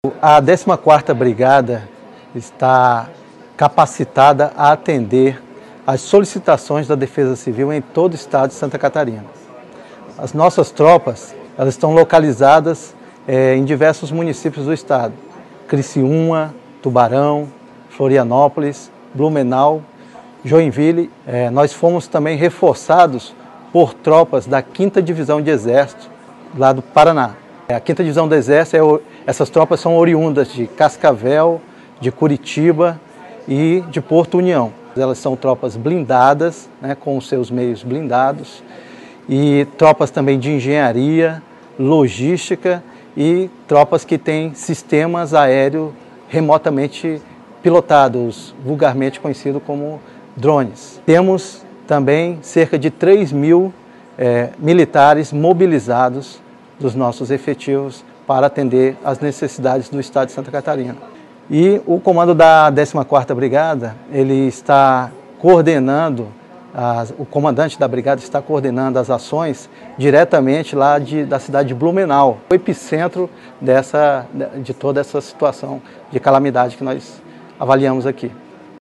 A 14ª Brigada está capacitada a atender às solicitações da Defesa Civil em todo o estado de Santa Catarina. As nossas tropas elas estão localizadas em diversos municípios do estado: Criciúma, Tubarão, Florianópolis, Blumenau, Joinville. Nós fomos também reforçados por tropas da 5ª Divisão de Exército, lá do Paraná. A 5ª Divisão do Exército, essas tropas são oriundas de Cascavel, de Curitiba e de Porto União. Elas são tropas blindadas, com os seus meios blindados, e tropas também de engenharia, logística e tropas que têm sistemas aéreos remotamente pilotados, vulgarmente conhecidos como drones. Temos também cerca de 3.000 militares mobilizados dos nossos efetivos para atender às necessidades do estado de Santa Catarina. E o comando da 14ª Brigada, ele está coordenando, o comandante da brigada está coordenando as ações diretamente lá da cidade de Blumenau, o epicentro de toda essa situação de calamidade que nós avaliamos aqui.